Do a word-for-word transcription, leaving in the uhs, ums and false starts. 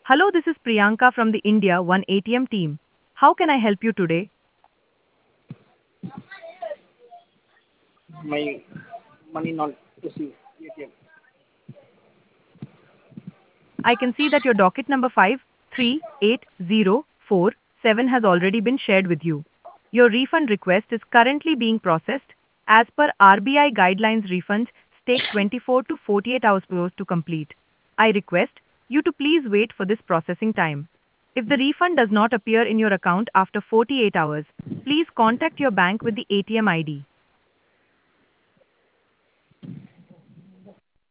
Hello, this is Priyanka from the India One A T M team. How can I help you today? My money not received A T M. I can see that your docket number five three eight zero four seven has already been shared with you. Your refund request is currently being processed. As per R B I guidelines, refunds take twenty-four to forty-eight hours to complete. I request you to please wait for this processing time. If the refund does not appear in your account after forty-eight hours, please contact your bank with the A T M I D.